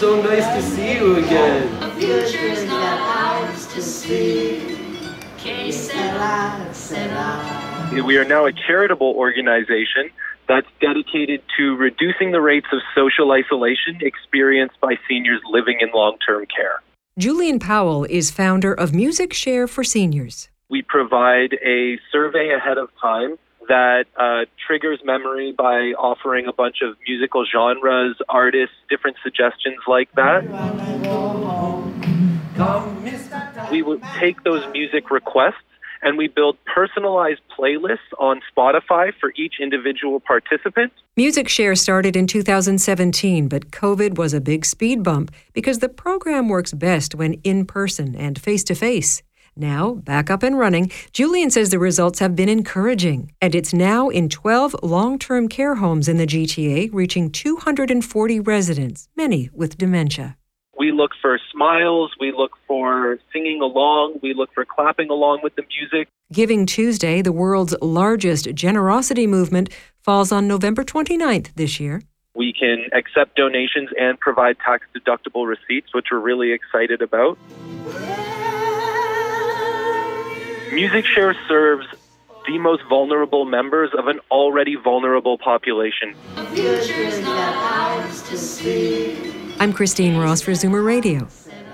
so nice to see you again. A future's got ours to see. Que sera, sera. We are now a charitable organization that's dedicated to reducing the rates of social isolation experienced by seniors living in long-term care. Julian Powell is founder of Music Share for Seniors. We provide a survey ahead of time that triggers memory by offering a bunch of musical genres, artists, different suggestions like that. We will take those music requests and we build personalized playlists on Spotify for each individual participant. Music Share started in 2017, but COVID was a big speed bump because the program works best when in person and face-to-face. Now, back up and running, Julian says the results have been encouraging, and it's now in 12 long-term care homes in the GTA, reaching 240 residents, many with dementia. We look for smiles, we look for singing along, we look for clapping along with the music. Giving Tuesday, the world's largest generosity movement, falls on November 29th this year. We can accept donations and provide tax-deductible receipts, which we're really excited about. Music Share serves the most vulnerable members of an already vulnerable population. A future's got ours to see. I'm Christine Ross for Zoomer Radio.